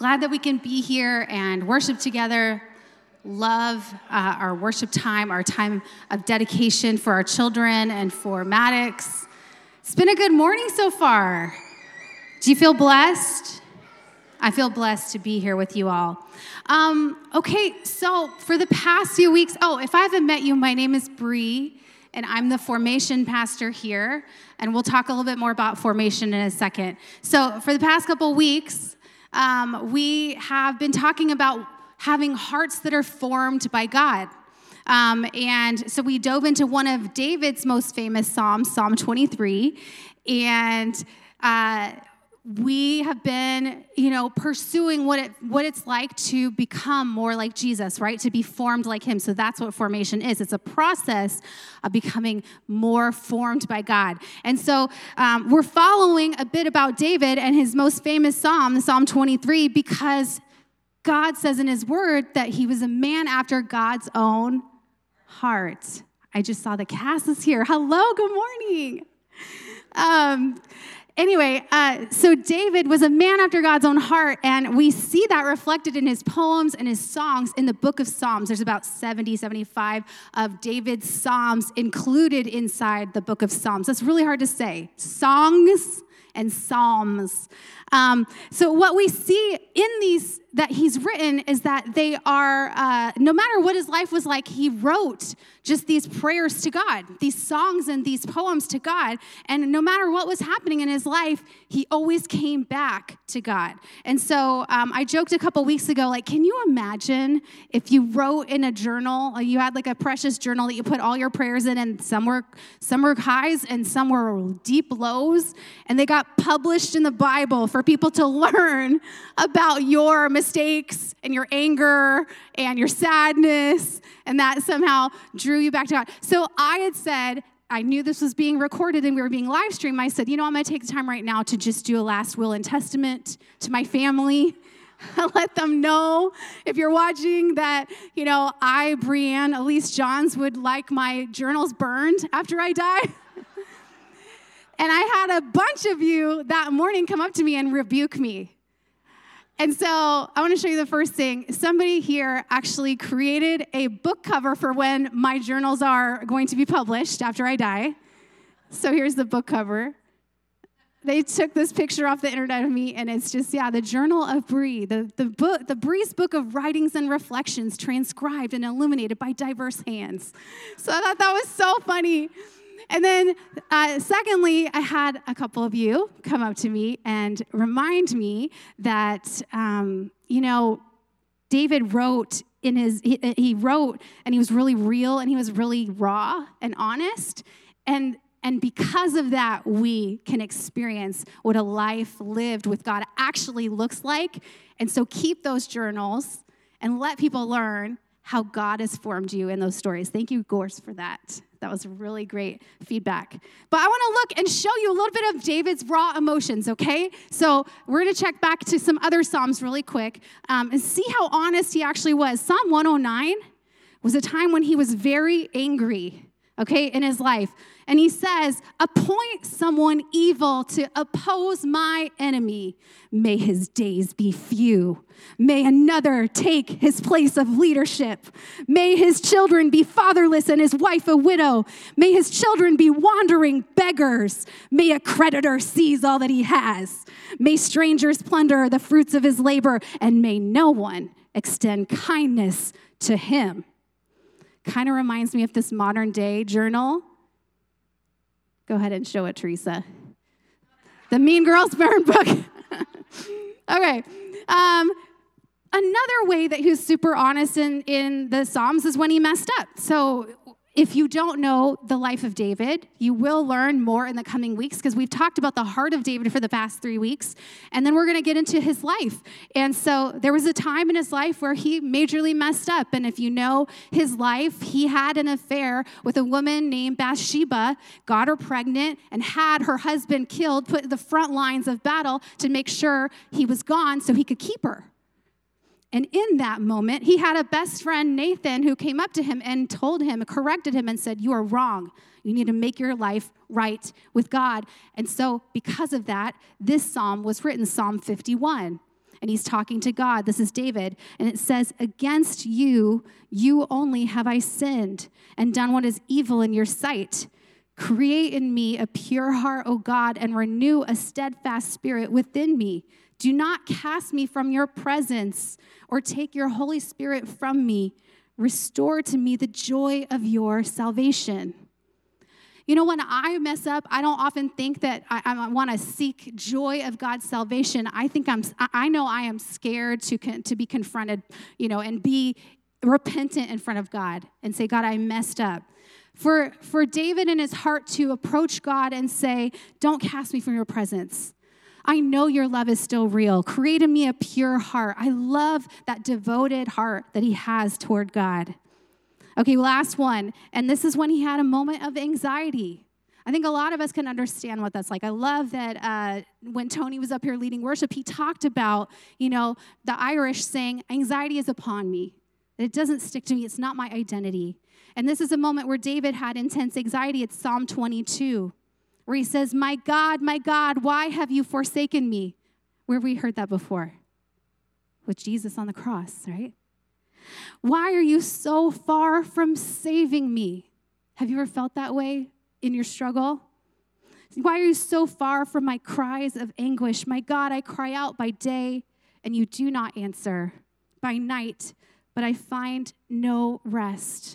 Glad that we can be here and worship together. Love our worship time, our time of dedication for our children and for Maddox. It's been a good morning so far. Do you feel blessed? I feel blessed to be here with you all. Okay, so for the past few weeks, if I haven't met you, my name is Bree, and I'm the formation pastor here, and we'll talk a little bit more about formation in a second. So for the past couple weeks, we have been talking about having hearts that are formed by God. And so we dove into one of David's most famous Psalms, Psalm 23, and we have been, pursuing what it's like to become more like Jesus, right? To be formed like him. So that's what formation is. It's a process of becoming more formed by God. And so we're following a bit about David and his most famous Psalm, Psalm 23, because God says in his word that he was a man after God's own heart. I just saw the cast is here. Hello, good morning. Anyway, so David was a man after God's own heart, and we see that reflected in his poems and his songs in the book of Psalms. There's about 75 of David's Psalms included inside the book of Psalms. That's really hard to say. Songs and Psalms. So what we see in these that he's written is that they are, no matter what his life was like, he wrote just these prayers to God, these songs and these poems to God. And no matter what was happening in his life, he always came back to God. And so I joked a couple weeks ago, can you imagine if you wrote in a journal, you had a precious journal that you put all your prayers in, and some were highs and some were deep lows, and they got published in the Bible for people to learn about your mistakes and your anger and your sadness, and that somehow drew you back to God. So I had said, I knew this was being recorded and we were being live streamed. I said, I'm going to take the time right now to just do a last will and testament to my family. Let them know, if you're watching, that, I, Brianne, Elise Johns, would like my journals burned after I die. And I had a bunch of you that morning come up to me and rebuke me. And so I want to show you the first thing. Somebody here actually created a book cover for when my journals are going to be published after I die. So here's the book cover. They took this picture off the internet of me, and it's just, the Journal of Bree, the Bree's book of writings and reflections transcribed and illuminated by diverse hands. So I thought that was so funny. And then, secondly, I had a couple of you come up to me and remind me that, David wrote he wrote, and he was really real, and he was really raw and honest. And because of that, we can experience what a life lived with God actually looks like. And so keep those journals and let people learn how God has formed you in those stories. Thank you, Gorse, for that. That was really great feedback. But I want to look and show you a little bit of David's raw emotions, okay? So we're going to check back to some other Psalms really quick and see how honest he actually was. Psalm 109 was a time when he was very angry, okay, in his life. And he says, appoint someone evil to oppose my enemy. May his days be few. May another take his place of leadership. May his children be fatherless and his wife a widow. May his children be wandering beggars. May a creditor seize all that he has. May strangers plunder the fruits of his labor, and may no one extend kindness to him. Kind of reminds me of this modern day journal. Go ahead and show it, Teresa. The Mean Girls Burn book. Okay. Another way that he was super honest in the Psalms is when he messed up. So if you don't know the life of David, you will learn more in the coming weeks, because we've talked about the heart of David for the past 3 weeks, and then we're going to get into his life. And so there was a time in his life where he majorly messed up, and if you know his life, he had an affair with a woman named Bathsheba, got her pregnant, and had her husband killed, put in the front lines of battle to make sure he was gone so he could keep her. And in that moment, he had a best friend, Nathan, who came up to him and told him, corrected him and said, you are wrong. You need to make your life right with God. And so because of that, this psalm was written, Psalm 51. and he's talking to God. This is David. And it says, against you, you only have I sinned and done what is evil in your sight. Create in me a pure heart, O God, and renew a steadfast spirit within me. Do not cast me from your presence or take your Holy Spirit from me. Restore to me the joy of your salvation. You know, when I mess up, I don't often think that I want to seek joy of God's salvation. I know I am scared to be confronted, and be repentant in front of God and say, God, I messed up. For David in his heart to approach God and say, don't cast me from your presence. I know your love is still real. Create in me a pure heart. I love that devoted heart that he has toward God. Okay, last one. And this is when he had a moment of anxiety. I think a lot of us can understand what that's like. I love that when Tony was up here leading worship, he talked about, the Irish saying, anxiety is upon me. It doesn't stick to me. It's not my identity. And this is a moment where David had intense anxiety. It's Psalm 22, where he says, my God, why have you forsaken me? Where have we heard that before? With Jesus on the cross, right? Why are you so far from saving me? Have you ever felt that way in your struggle? Why are you so far from my cries of anguish? My God, I cry out by day, and you do not answer. By night, but I find no rest.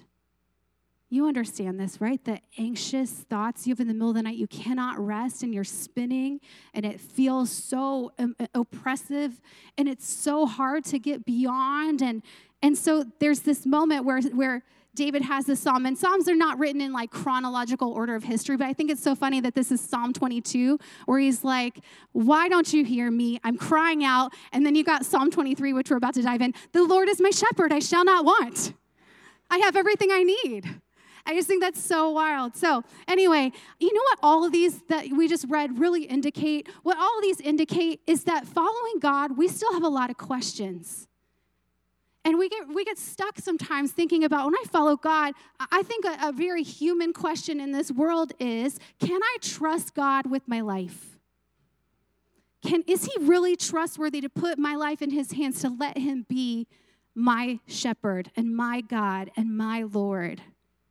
You understand this, right? The anxious thoughts you have in the middle of the night, you cannot rest, and you're spinning, and it feels so oppressive, and it's so hard to get beyond. And so there's this moment where David has this psalm, and psalms are not written in like chronological order of history, but I think it's so funny that this is Psalm 22, where he's like, why don't you hear me? I'm crying out. And then you got Psalm 23, which we're about to dive in. The Lord is my shepherd, I shall not want. I have everything I need. I just think that's so wild. So anyway, you know what all of these that we just read really indicate? What all of these indicate is that following God, we still have a lot of questions. And we get stuck sometimes thinking about, when I follow God, I think a very human question in this world is, can I trust God with my life? Is he really trustworthy to put my life in his hands, to let him be my shepherd and my God and my Lord?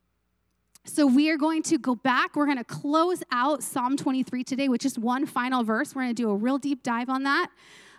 So we are going to go back. We're going to close out Psalm 23 today with just one final verse. We're going to do a real deep dive on that.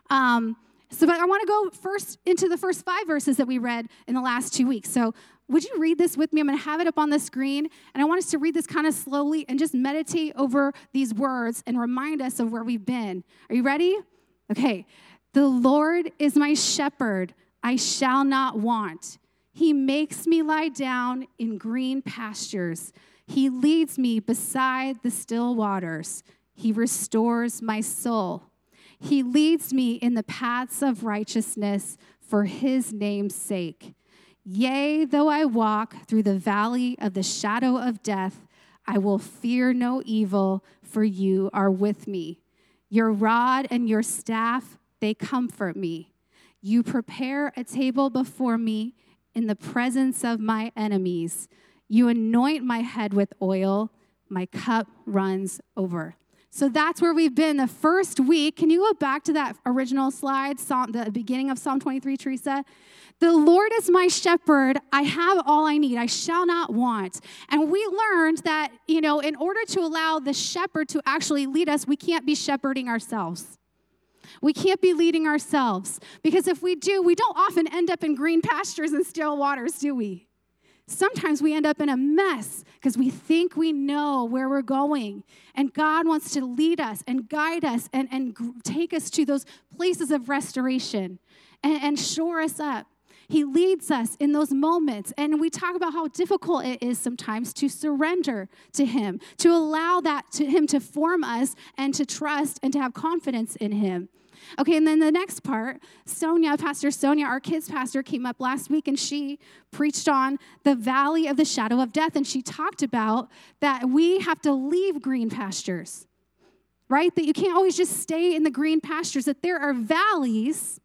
But I want to go first into the first 5 verses that we read in the last 2 weeks. So would you read this with me? I'm going to have it up on the screen, and I want us to read this kind of slowly and just meditate over these words and remind us of where we've been. Are you ready? Okay. The Lord is my shepherd. I shall not want. He makes me lie down in green pastures. He leads me beside the still waters. He restores my soul. He leads me in the paths of righteousness for his name's sake. Yea, though I walk through the valley of the shadow of death, I will fear no evil, for you are with me. Your rod and your staff, they comfort me. You prepare a table before me in the presence of my enemies. You anoint my head with oil. My cup runs over. So that's where we've been the first week. Can you go back to that original slide, the beginning of Psalm 23, Teresa? The Lord is my shepherd. I have all I need. I shall not want. And we learned that, in order to allow the shepherd to actually lead us, we can't be shepherding ourselves. We can't be leading ourselves. Because if we do, we don't often end up in green pastures and still waters, do we? Sometimes we end up in a mess because we think we know where we're going. And God wants to lead us and guide us and take us to those places of restoration and shore us up. He leads us in those moments. And we talk about how difficult it is sometimes to surrender to him, to allow that to him to form us and to trust and to have confidence in him. Okay, and then the next part, Pastor Sonia, our kids pastor, came up last week, and she preached on the valley of the shadow of death, and she talked about that we have to leave green pastures, right? That you can't always just stay in the green pastures, that there are valleys,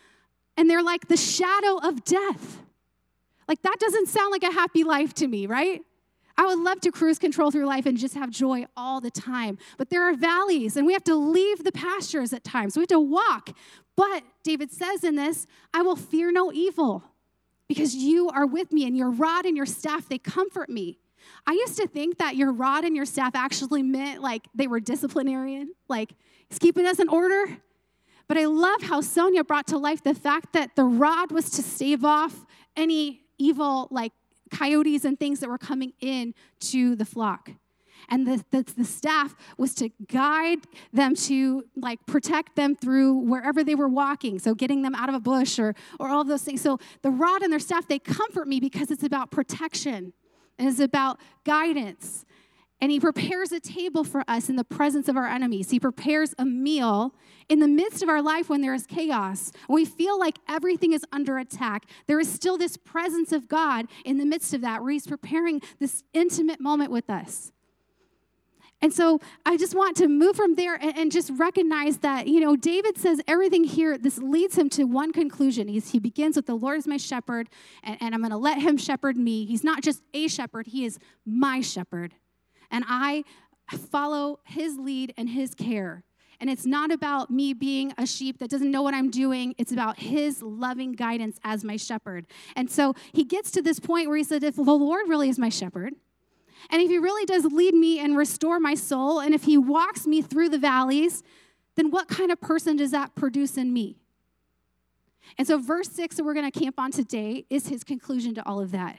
and they're like the shadow of death. Like, that doesn't sound like a happy life to me, right? I would love to cruise control through life and just have joy all the time. But there are valleys, and we have to leave the pastures at times. We have to walk. But David says in this, I will fear no evil because you are with me, and your rod and your staff, they comfort me. I used to think that your rod and your staff actually meant like they were disciplinarian, like he's keeping us in order. But I love how Sonia brought to life the fact that the rod was to stave off any evil, like coyotes and things that were coming in to the flock. And the staff was to guide them to like protect them through wherever they were walking. So getting them out of a bush or all of those things. So the rod and their staff, they comfort me because it's about protection. And it's about guidance. And he prepares a table for us in the presence of our enemies. He prepares a meal in the midst of our life when there is chaos. When we feel like everything is under attack, there is still this presence of God in the midst of that where he's preparing this intimate moment with us. And so I just want to move from there and just recognize that, David says everything here, this leads him to one conclusion. He begins with the Lord is my shepherd, and I'm going to let him shepherd me. He's not just a shepherd, he is my shepherd. And I follow his lead and his care. And it's not about me being a sheep that doesn't know what I'm doing. It's about his loving guidance as my shepherd. And so he gets to this point where he said, if the Lord really is my shepherd, and if he really does lead me and restore my soul, and if he walks me through the valleys, then what kind of person does that produce in me? And so verse 6 that we're going to camp on today is his conclusion to all of that.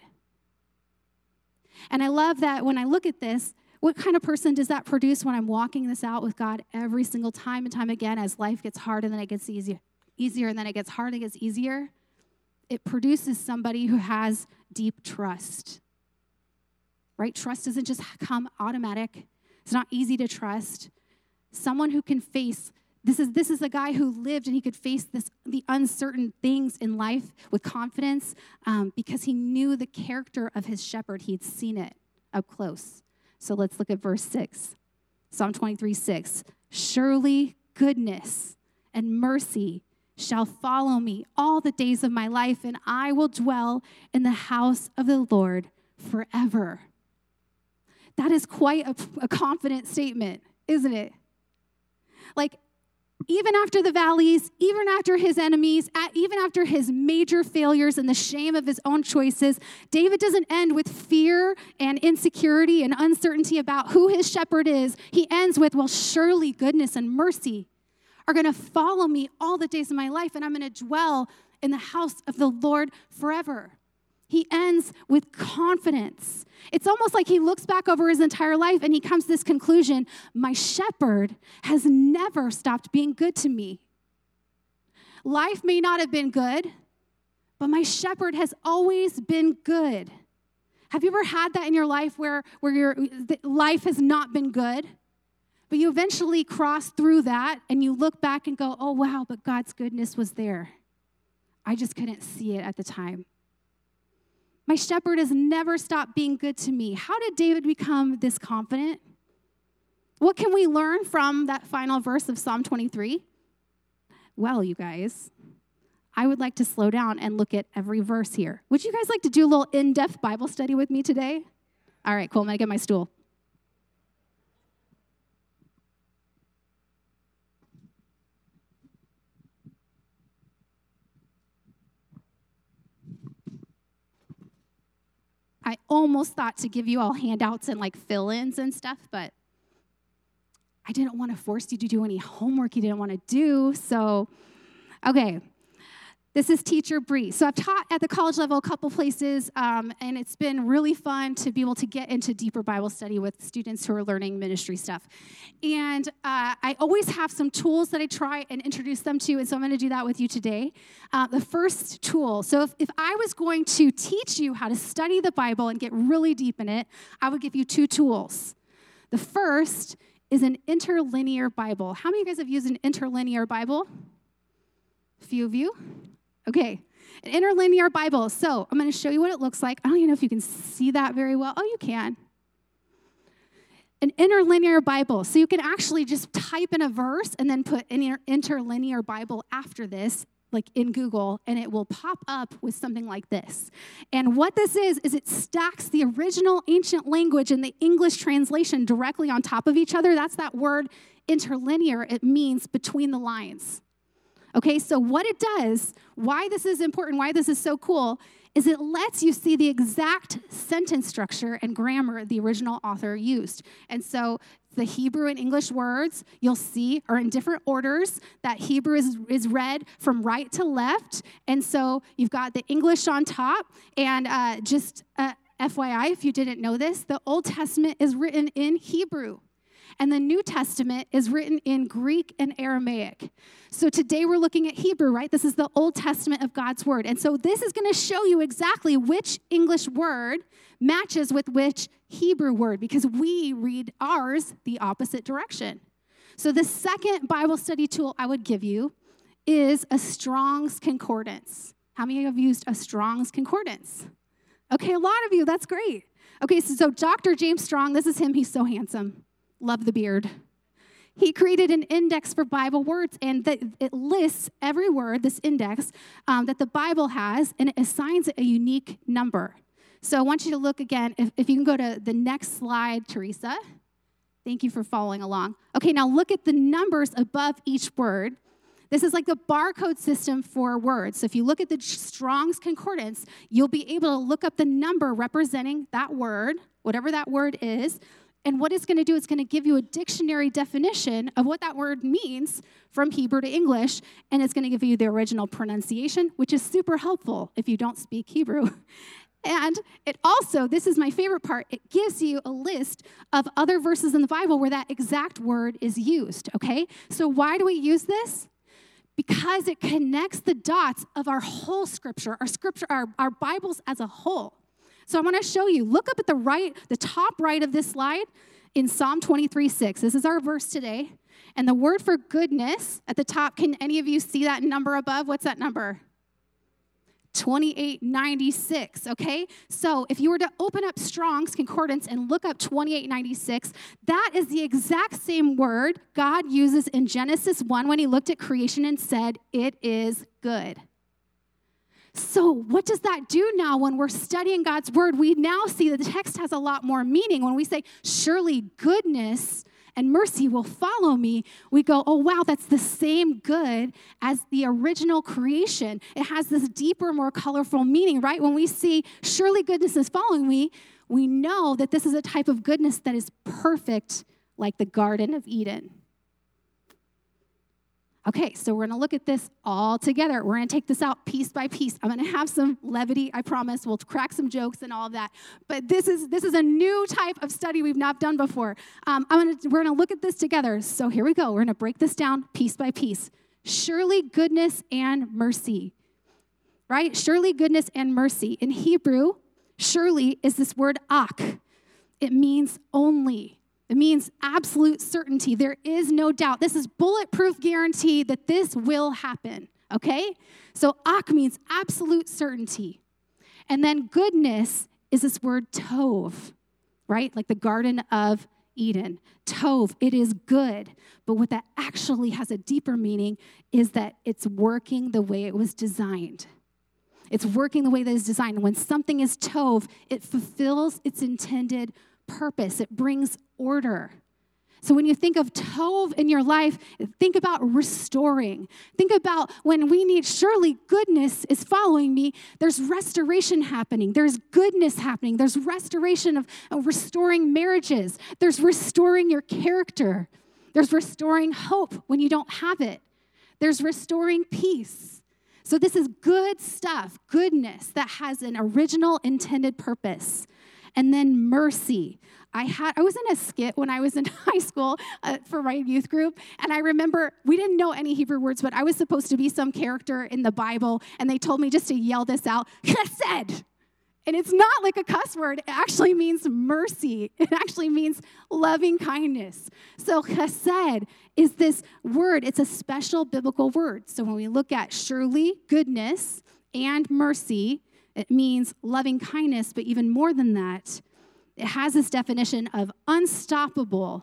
And I love that when I look at this, what kind of person does that produce when I'm walking this out with God every single time and time again as life gets hard and then it gets easier, and then it gets hard and it gets easier? It produces somebody who has deep trust. Right? Trust doesn't just come automatic. It's not easy to trust. Someone who can face, this is a guy who lived and he could face the uncertain things in life with confidence because he knew the character of his shepherd. He'd seen it up close. So let's look at verse 6. Psalm 23:6. Surely goodness and mercy shall follow me all the days of my life, and I will dwell in the house of the Lord forever. That is quite a confident statement, isn't it? Like, even after the valleys, even after his enemies, even after his major failures and the shame of his own choices, David doesn't end with fear and insecurity and uncertainty about who his shepherd is. He ends with, well, surely goodness and mercy are going to follow me all the days of my life, and I'm going to dwell in the house of the Lord forever. He ends with confidence. It's almost like he looks back over his entire life and he comes to this conclusion, my shepherd has never stopped being good to me. Life may not have been good, but my shepherd has always been good. Have you ever had that in your life where your life has not been good, but you eventually cross through that and you look back and go, oh, wow, but God's goodness was there. I just couldn't see it at the time. My shepherd has never stopped being good to me. How did David become this confident? What can we learn from that final verse of Psalm 23? Well, you guys, I would like to slow down and look at every verse here. Would you guys like to do a little in-depth Bible study with me today? All right, cool. I'm going to get my stool. I almost thought to give you all handouts and like fill-ins and stuff, but I didn't want to force you to do any homework you didn't want to do. So, okay, this is Teacher Bree. So I've taught at the college level a couple places, and it's been really fun to be able to get into deeper Bible study with students who are learning ministry stuff. And I always have some tools that I try and introduce them to, and so I'm going to do that with you today. The first tool, so if I was going to teach you how to study the Bible and get really deep in it, I would give you two tools. The first is an interlinear Bible. How many of you guys have used an interlinear Bible? A few of you? Okay, an interlinear Bible. So I'm going to show you what it looks like. I don't even know if you can see that very well. Oh, you can. An interlinear Bible. So you can actually just type in a verse and then put an interlinear Bible after this, like in Google, and it will pop up with something like this. And what this is it stacks the original ancient language and the English translation directly on top of each other. That's that word interlinear. It means between the lines. Okay, so what it does, why this is important, why this is so cool, is it lets you see the exact sentence structure and grammar the original author used. And so the Hebrew and English words you'll see are in different orders. That Hebrew is read from right to left. And so you've got the English on top. And just FYI, if you didn't know this, the Old Testament is written in Hebrew. And the New Testament is written in Greek and Aramaic. So today we're looking at Hebrew, right? This is the Old Testament of God's word. And so this is going to show you exactly which English word matches with which Hebrew word, because we read ours the opposite direction. So the second Bible study tool I would give you is a Strong's Concordance. How many of you have used a Strong's Concordance? Okay, a lot of you. That's great. Okay, so Dr. James Strong, this is him. He's so handsome. Love the beard. He created an index for Bible words, and it lists every word, this index, that the Bible has, and it assigns it a unique number. So I want you to look again. If you can go to the next slide, Teresa. Thank you for following along. Okay, now look at the numbers above each word. This is like the barcode system for words. So if you look at the Strong's Concordance, you'll be able to look up the number representing that word, whatever that word is. And what it's going to do, it's going to give you a dictionary definition of what that word means from Hebrew to English, and it's going to give you the original pronunciation, which is super helpful if you don't speak Hebrew. And it also, this is my favorite part, it gives you a list of other verses in the Bible where that exact word is used, okay? So why do we use this? Because it connects the dots of our whole scripture, our Bibles as a whole. So I want to show you, look up at the top right of this slide in Psalm 23:6. This is our verse today. And the word for goodness at the top, can any of you see that number above? What's that number? 2896, okay? So if you were to open up Strong's Concordance and look up 2896, that is the exact same word God uses in Genesis 1 when he looked at creation and said, "It is good." So what does that do now when we're studying God's word? We now see that the text has a lot more meaning. When we say, surely goodness and mercy will follow me, we go, oh, wow, that's the same good as the original creation. It has this deeper, more colorful meaning, right? When we see, surely goodness is following me, we know that this is a type of goodness that is perfect like the Garden of Eden. Okay, so we're going to look at this all together. We're going to take this out piece by piece. I'm going to have some levity, I promise. We'll crack some jokes and all of that. But this is a new type of study we've not done before. We're going to look at this together. So here we go. We're going to break this down piece by piece. Surely goodness and mercy, right? Surely goodness and mercy. In Hebrew, surely is this word ak. It means only. It means absolute certainty. There is no doubt. This is bulletproof guarantee that this will happen, okay? So ak means absolute certainty. And then goodness is this word tov, right? Like the Garden of Eden. Tov, it is good. But what that actually has a deeper meaning is that it's working the way it was designed. It's working the way that it's designed. And when something is tov, it fulfills its intended purpose. It brings order. So when you think of tov in your life, think about restoring. Think about when we need, surely goodness is following me. There's restoration happening. There's goodness happening. There's restoration of restoring marriages. There's restoring your character. There's restoring hope when you don't have it. There's restoring peace. So this is good stuff, goodness that has an original intended purpose. And then mercy. I was in a skit when I was in high school for my youth group, and I remember we didn't know any Hebrew words, but I was supposed to be some character in the Bible, and they told me just to yell this out, chesed. And it's not like a cuss word. It actually means mercy. It actually means loving kindness. So chesed is this word. It's a special biblical word. So when we look at surely goodness and mercy, it means loving kindness, but even more than that, it has this definition of unstoppable,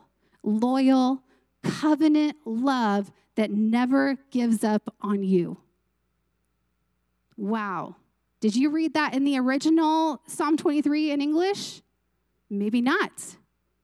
loyal, covenant love that never gives up on you. Wow. Did you read that in the original Psalm 23 in English? Maybe not.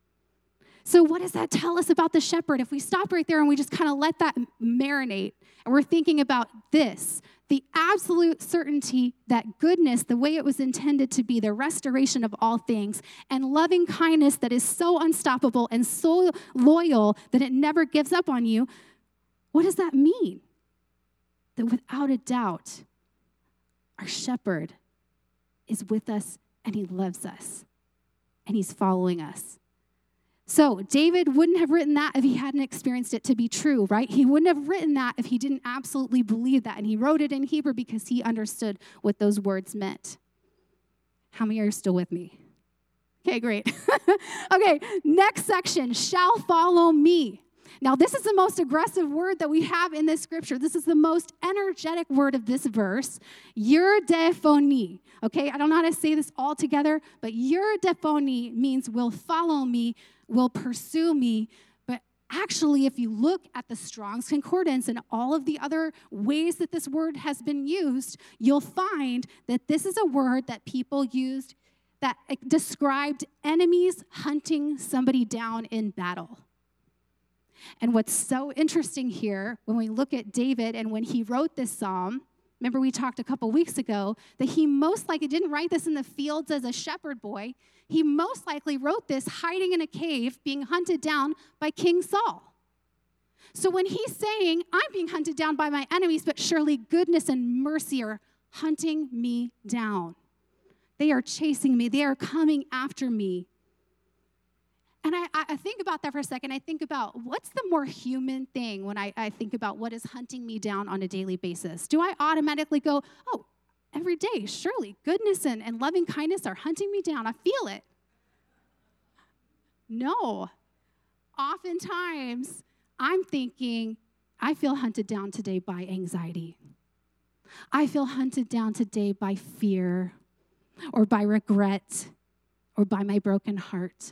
So what does that tell us about the shepherd? If we stop right there and we just kind of let that marinate, and we're thinking about this, the absolute certainty that goodness, the way it was intended to be, the restoration of all things, and loving kindness that is so unstoppable and so loyal that it never gives up on you, what does that mean? That without a doubt, our shepherd is with us and he loves us and he's following us. So David wouldn't have written that if he hadn't experienced it to be true, right? He wouldn't have written that if he didn't absolutely believe that. And he wrote it in Hebrew because he understood what those words meant. How many are still with me? Okay, great. Okay, next section, shall follow me. Now, this is the most aggressive word that we have in this scripture. This is the most energetic word of this verse, eudephoni. Okay, I don't know how to say this all together, but eudephoni means will follow me, will pursue me. But actually, if you look at the Strong's Concordance and all of the other ways that this word has been used, you'll find that this is a word that people used that described enemies hunting somebody down in battle. And what's so interesting here, when we look at David and when he wrote this psalm, remember we talked a couple weeks ago that he most likely didn't write this in the fields as a shepherd boy. He most likely wrote this hiding in a cave, being hunted down by King Saul. So when he's saying, I'm being hunted down by my enemies, but surely goodness and mercy are hunting me down. They are chasing me. They are coming after me. And I think about that for a second. I think about what's the more human thing when I think about what is hunting me down on a daily basis? Do I automatically go, oh, every day, surely goodness and loving kindness are hunting me down. I feel it. No. Oftentimes, I'm thinking, I feel hunted down today by anxiety. I feel hunted down today by fear or by regret or by my broken heart.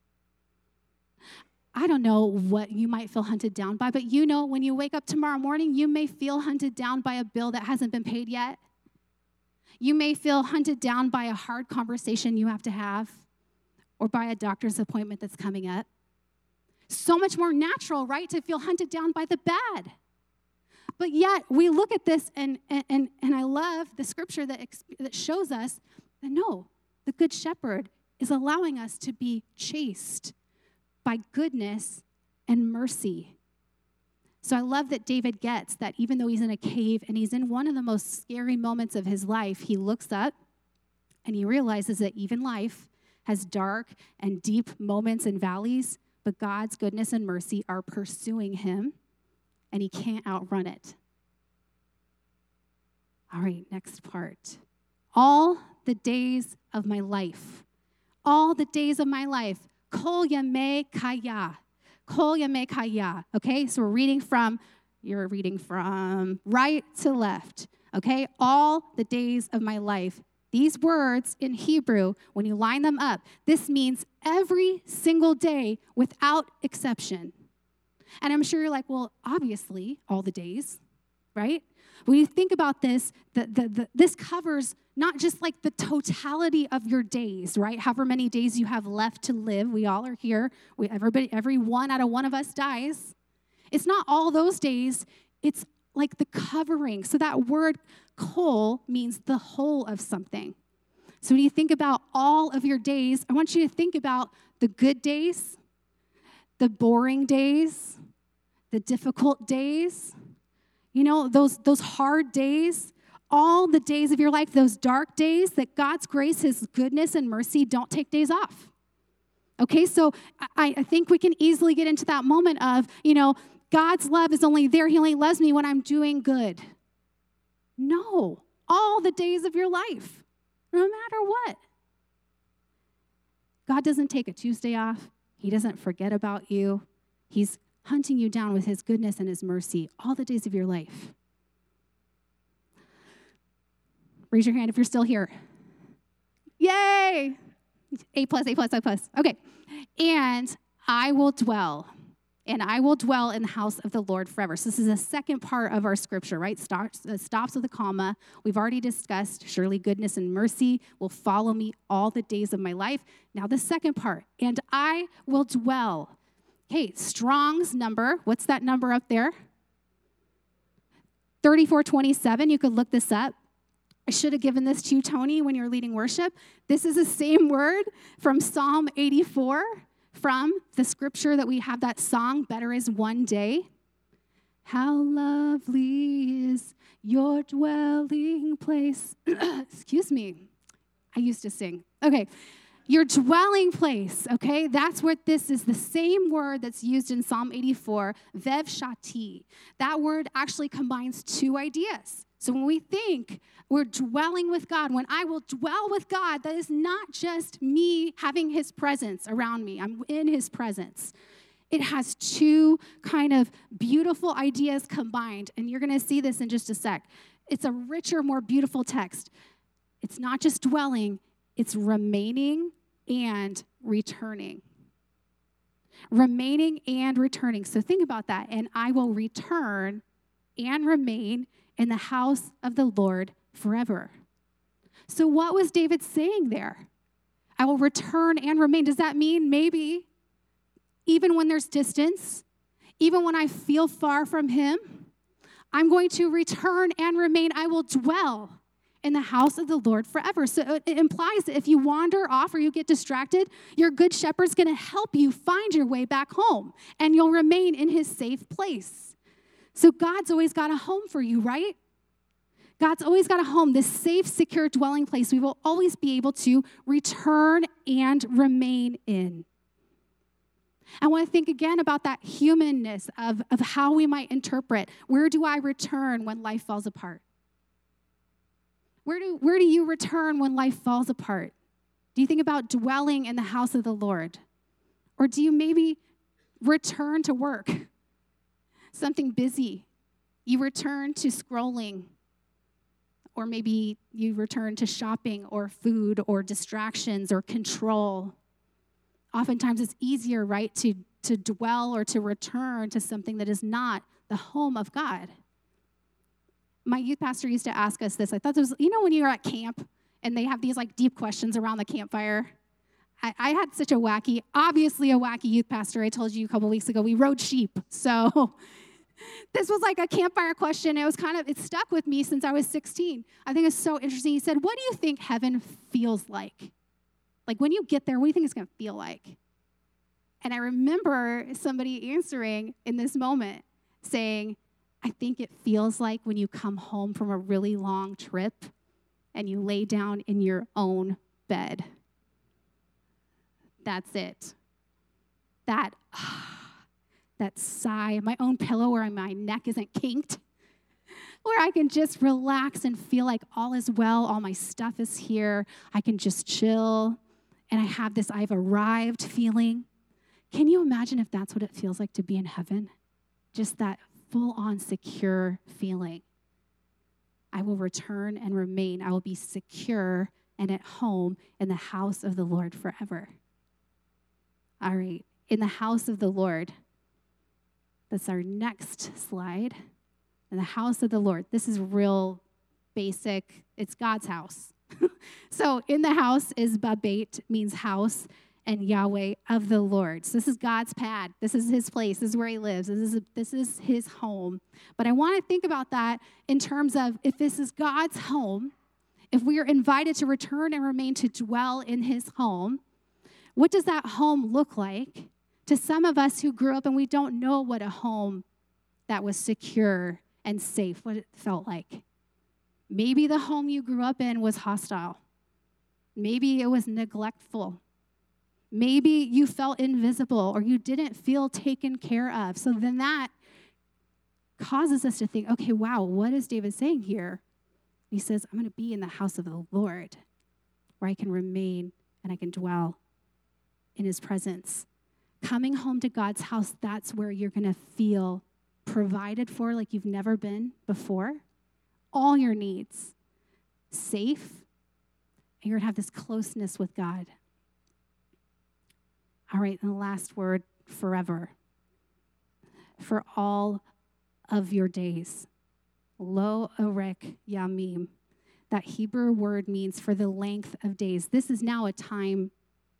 I don't know what you might feel hunted down by, but you know when you wake up tomorrow morning, you may feel hunted down by a bill that hasn't been paid yet. You may feel hunted down by a hard conversation you have to have or by a doctor's appointment that's coming up. So much more natural, right, to feel hunted down by the bad. But yet we look at this and I love the scripture that shows us that no, the Good Shepherd is allowing us to be chased by goodness and mercy. So I love that David gets that even though he's in a cave and he's in one of the most scary moments of his life, he looks up and he realizes that even life has dark and deep moments and valleys, but God's goodness and mercy are pursuing him and he can't outrun it. All right, next part. All the days of my life, all the days of my life, Kol Yamei Kaya. Kol Yamei Kaya. Okay, so you're reading from right to left. Okay, all the days of my life. These words in Hebrew, when you line them up, this means every single day without exception. And I'm sure you're like, well, obviously, all the days, right? When you think about this, this covers not just like the totality of your days, right? However many days you have left to live. We all are here. Every one out of one of us dies. It's not all those days. It's like the covering. So that word kol means the whole of something. So when you think about all of your days, I want you to think about the good days, the boring days, the difficult days, you know, those hard days, all the days of your life, those dark days that God's grace, his goodness and mercy don't take days off. Okay, so I think we can easily get into that moment of, you know, God's love is only there. He only loves me when I'm doing good. No, all the days of your life, no matter what. God doesn't take a Tuesday off. He doesn't forget about you. He's hunting you down with his goodness and his mercy all the days of your life. Raise your hand if you're still here. Yay! A+. Okay. And I will dwell and I will dwell in the house of the Lord forever. So this is the second part of our scripture, right? Stops with a comma. We've already discussed, surely goodness and mercy will follow me all the days of my life. Now the second part, and I will dwell. Okay, Strong's number, what's that number up there? 3427, you could look this up. I should have given this to you, Tony, when you're leading worship. This is the same word from Psalm 84, from the scripture that we have that song, Better Is One Day. How lovely is your dwelling place. Excuse me. I used to sing. Okay. Your dwelling place, okay? That's what this is, the same word that's used in Psalm 84, Vev Shati. That word actually combines two ideas. So when we think we're dwelling with God, when I will dwell with God, that is not just me having his presence around me. I'm in his presence. It has two kind of beautiful ideas combined, and you're going to see this in just a sec. It's a richer, more beautiful text. It's not just dwelling, it's remaining and returning. Remaining and returning. So think about that. And I will return and remain in the house of the Lord forever. So what was David saying there? I will return and remain. Does that mean maybe even when there's distance, even when I feel far from him, I'm going to return and remain. I will dwell in the house of the Lord forever. So it implies that if you wander off or you get distracted, your good shepherd's going to help you find your way back home, and you'll remain in his safe place. So God's always got a home for you, right? God's always got a home, this safe, secure dwelling place we will always be able to return and remain in. I want to think again about that humanness of how we might interpret, where do I return when life falls apart? Where do you return when life falls apart? Do you think about dwelling in the house of the Lord? Or do you maybe return to work? Something busy. You return to scrolling. Or maybe you return to shopping or food or distractions or control. Oftentimes it's easier, right, to dwell or to return to something that is not the home of God. My youth pastor used to ask us this. I thought this was, when you're at camp and they have these like deep questions around the campfire. I had such a wacky youth pastor. I told you a couple weeks ago, we rode sheep. So this was like a campfire question. It stuck with me since I was 16. I think it's so interesting. He said, what do you think heaven feels like? Like when you get there, what do you think it's going to feel like? And I remember somebody answering in this moment saying, I think it feels like when you come home from a really long trip and you lay down in your own bed. That's it. That sigh, my own pillow where my neck isn't kinked, where I can just relax and feel like all is well, all my stuff is here, I can just chill, and I have this I've arrived feeling. Can you imagine if that's what it feels like to be in heaven? Just that full-on secure feeling. I will return and remain. I will be secure and at home in the house of the Lord forever. All right, in the house of the Lord. That's our next slide. In the house of the Lord. This is real basic. It's God's house. So in the house is Babet, means house, and Yahweh of the Lord. So this is God's pad. This is his place. This is where he lives. This is his home. But I want to think about that in terms of if this is God's home, if we are invited to return and remain to dwell in his home, what does that home look like to some of us who grew up and we don't know what a home that was secure and safe, what it felt like? Maybe the home you grew up in was hostile. Maybe it was neglectful. Maybe you felt invisible or you didn't feel taken care of. So then that causes us to think, okay, wow, what is David saying here? He says, I'm going to be in the house of the Lord where I can remain and I can dwell in his presence. Coming home to God's house, that's where you're going to feel provided for like you've never been before. All your needs, safe, and you're going to have this closeness with God. All right, and the last word, forever. for all of your days. Lo orek yamim. That Hebrew word means for the length of days. This is now a time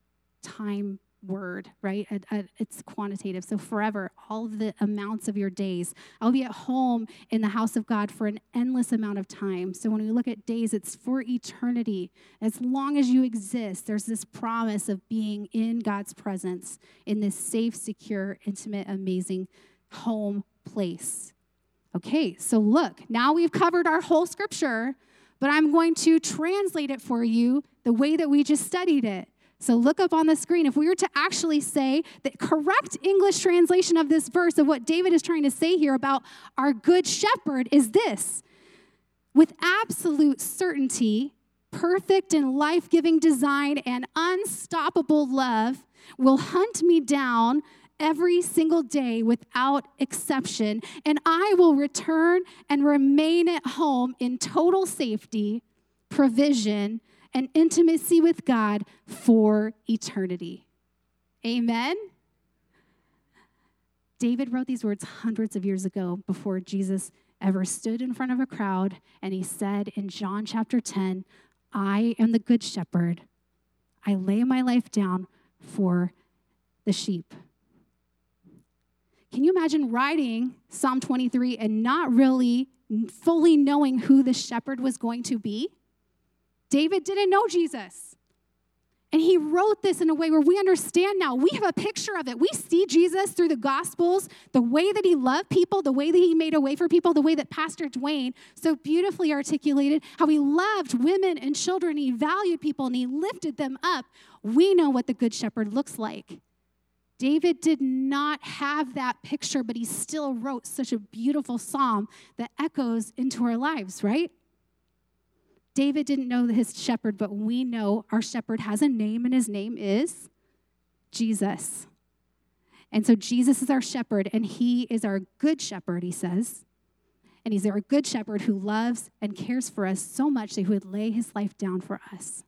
word, right? It's quantitative. So forever, all of the amounts of your days. I'll be at home in the house of God for an endless amount of time. So when we look at days, it's for eternity. As long as you exist, there's this promise of being in God's presence in this safe, secure, intimate, amazing home place. Okay, so look, now we've covered our whole scripture, but I'm going to translate it for you the way that we just studied it. So look up on the screen. If we were to actually say the correct English translation of this verse of what David is trying to say here about our good shepherd is this: with absolute certainty, perfect and life-giving design and unstoppable love will hunt me down every single day without exception, and I will return and remain at home in total safety, provision, and intimacy with God for eternity. Amen? David wrote these words hundreds of years ago before Jesus ever stood in front of a crowd, and he said in John chapter 10, I am the good shepherd. I lay my life down for the sheep. Can you imagine writing Psalm 23 and not really fully knowing who the shepherd was going to be? David didn't know Jesus. And he wrote this in a way where we understand now. We have a picture of it. We see Jesus through the Gospels, the way that he loved people, the way that he made a way for people, the way that Pastor Dwayne so beautifully articulated how he loved women and children. He valued people and he lifted them up. We know what the Good Shepherd looks like. David did not have that picture, but he still wrote such a beautiful psalm that echoes into our lives, right? David didn't know his shepherd, but we know our shepherd has a name, and his name is Jesus. And so Jesus is our shepherd, and he is our good shepherd, he says. And he's our good shepherd who loves and cares for us so much that he would lay his life down for us.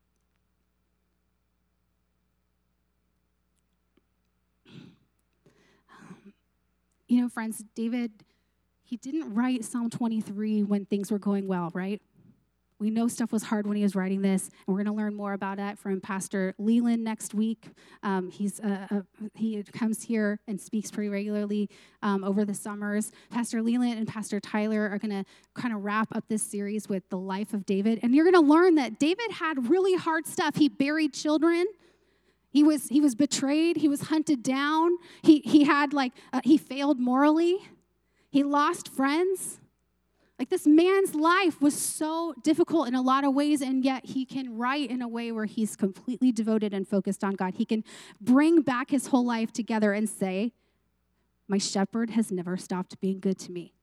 You know, friends, David, he didn't write Psalm 23 when things were going well, right? We know stuff was hard when he was writing this, and we're going to learn more about that from Pastor Leland next week. He comes here and speaks pretty regularly over the summers. Pastor Leland and Pastor Tyler are going to kind of wrap up this series with the life of David, and you're going to learn that David had really hard stuff. He buried children. He was betrayed. He was hunted down. He failed morally. He lost friends. Like, this man's life was so difficult in a lot of ways, and yet he can write in a way where he's completely devoted and focused on God. He can bring back his whole life together and say, my shepherd has never stopped being good to me.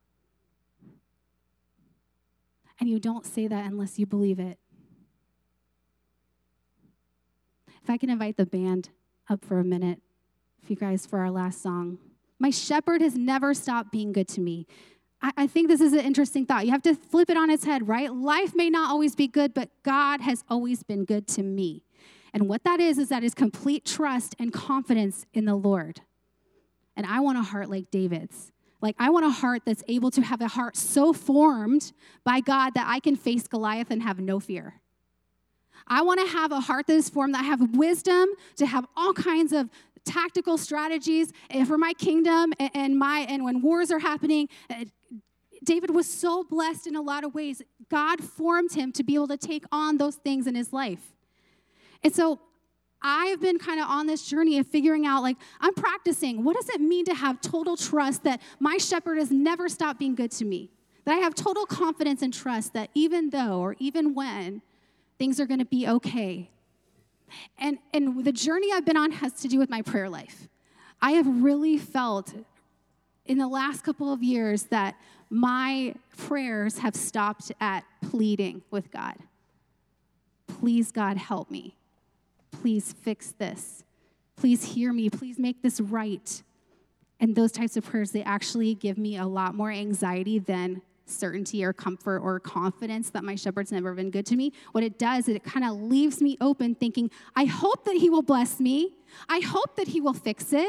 And you don't say that unless you believe it. If I can invite the band up for a minute, for you guys, for our last song. My shepherd has never stopped being good to me. I think this is an interesting thought. You have to flip it on its head, right? Life may not always be good, but God has always been good to me. And what that is that is complete trust and confidence in the Lord. And I want a heart like David's. Like, I want a heart that's able to have a heart so formed by God that I can face Goliath and have no fear. I want to have a heart that is formed, that I have wisdom to have all kinds of tactical strategies for my kingdom and when wars are happening. David was so blessed in a lot of ways. God formed him to be able to take on those things in his life. And so I've been kind of on this journey of figuring out, like, I'm practicing. What does it mean to have total trust that my shepherd has never stopped being good to me? That I have total confidence and trust that even though or even when things are going to be okay. And the journey I've been on has to do with my prayer life. I have really felt in the last couple of years that my prayers have stopped at pleading with God. Please, God, help me. Please fix this. Please hear me. Please make this right. And those types of prayers, they actually give me a lot more anxiety than certainty or comfort or confidence that my shepherd's never been good to me. What it does is it kind of leaves me open thinking, I hope that he will bless me. I hope that he will fix it.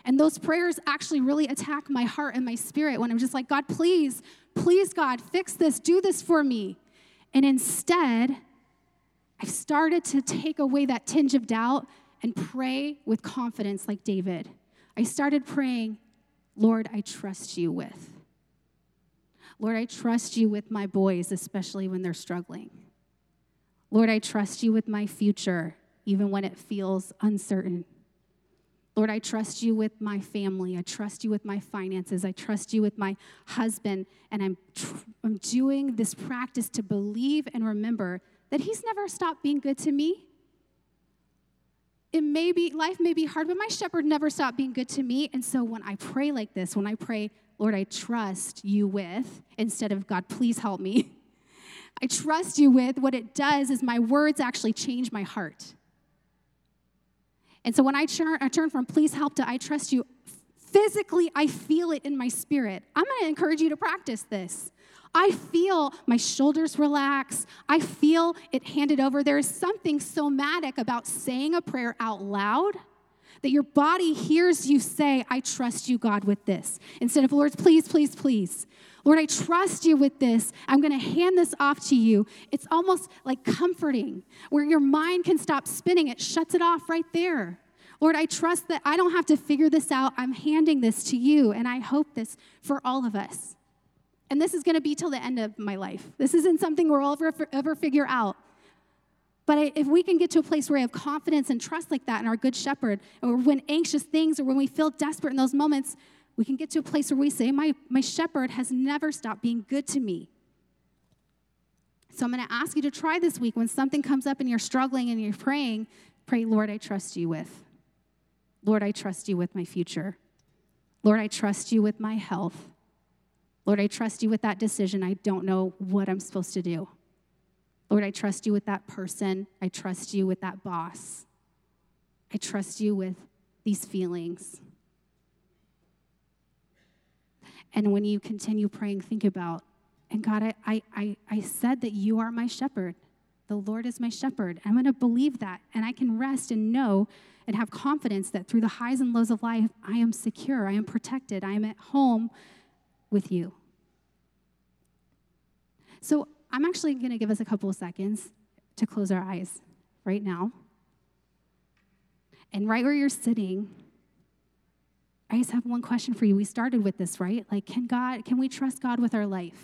And those prayers actually really attack my heart and my spirit when I'm just like, God, please, God, fix this, do this for me. And instead, I've started to take away that tinge of doubt and pray with confidence like David. I started praying, Lord, I trust you with. Lord, I trust you with my boys, especially when they're struggling. Lord, I trust you with my future, even when it feels uncertain. Lord, I trust you with my family. I trust you with my finances. I trust you with my husband. And I'm doing this practice to believe and remember that he's never stopped being good to me. Life may be hard, but my shepherd never stopped being good to me. And so when I pray like this, when I pray, Lord, I trust you with, instead of God, please help me, I trust you with, what it does is my words actually change my heart. And so when I turn from please help to I trust you, physically I feel it in my spirit. I'm going to encourage you to practice this. I feel my shoulders relax. I feel it handed over. There is something somatic about saying a prayer out loud that your body hears you say, I trust you, God, with this. Instead of, Lord, please, please, please. Lord, I trust you with this. I'm going to hand this off to you. It's almost like comforting, where your mind can stop spinning. It shuts it off right there. Lord, I trust that I don't have to figure this out. I'm handing this to you, and I hope this for all of us. And this is going to be till the end of my life. This isn't something we'll ever figure out. But if we can get to a place where we have confidence and trust like that in our good shepherd, or when anxious things or when we feel desperate in those moments, we can get to a place where we say, my shepherd has never stopped being good to me. So I'm going to ask you to try this week when something comes up and you're struggling and you're praying, pray, Lord, I trust you with. Lord, I trust you with my future. Lord, I trust you with my health. Lord, I trust you with that decision. I don't know what I'm supposed to do. Lord, I trust you with that person. I trust you with that boss. I trust you with these feelings. And when you continue praying, think about, and God, I said that you are my shepherd. The Lord is my shepherd. I'm going to believe that, and I can rest and know and have confidence that through the highs and lows of life, I am secure, I am protected, I am at home with you. So I'm actually going to give us a couple of seconds to close our eyes right now. And right where you're sitting, I just have one question for you. We started with this, right? Like, can we trust God with our life?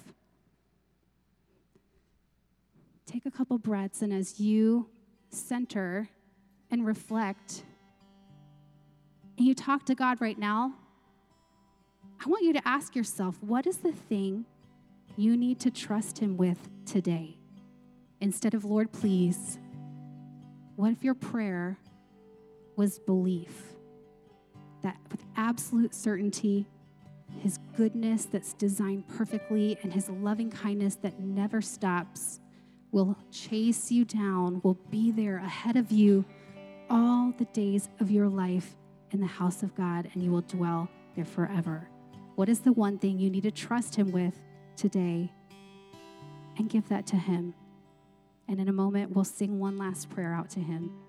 Take a couple breaths, and as you center and reflect, and you talk to God right now, I want you to ask yourself, what is the thing you need to trust him with today? Instead of, Lord, please, what if your prayer was belief that with absolute certainty, his goodness that's designed perfectly and his loving kindness that never stops will chase you down, will be there ahead of you all the days of your life in the house of God, and you will dwell there forever. What is the one thing you need to trust him with today? And give that to him. And in a moment, we'll sing one last prayer out to him.